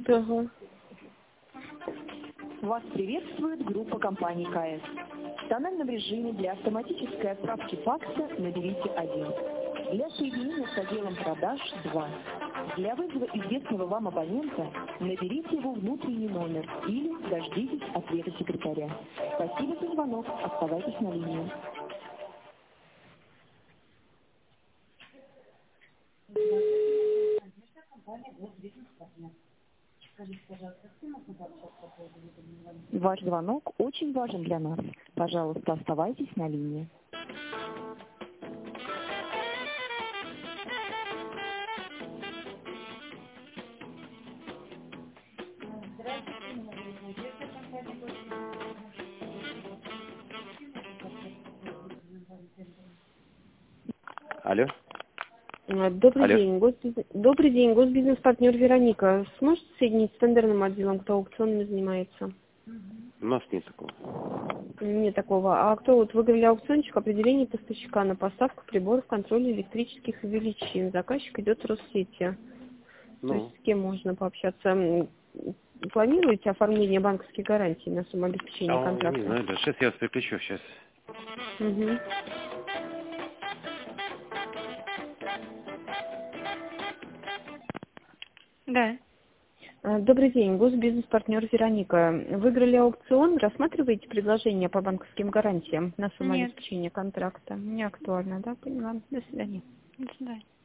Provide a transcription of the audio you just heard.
Ага. Вас приветствует группа компаний КС. В тональном режиме для автоматической отправки факса наберите 1. Для соединения с отделом продаж 2. Для вызова известного вам абонента наберите его внутренний номер или дождитесь ответа секретаря. Спасибо за звонок. Оставайтесь на линии. Ваш звонок очень важен для нас. Пожалуйста, оставайтесь на линии. Алло. Добрый Алло. день. Добрый день, госбизнес-партнер Вероника. Сможете соединить с тендерным отделом, кто аукционами занимается? У нас нет такого. Нет такого. А кто вот вы говорили аукциончик, определение поставщика на поставку приборов контроля электрических величин. Заказчик идет Россети. То есть с кем можно пообщаться? Планируете оформление банковских гарантий на самообеспечение контракта? Не знаю, да. Сейчас я вас переключу, сейчас. Угу. Да. Добрый день, госбизнес-партнер Вероника. Выиграли аукцион, рассматриваете предложение по банковским гарантиям на Нет. самообеспечение контракта? Не актуально, да? Поняла. До свидания. До свидания.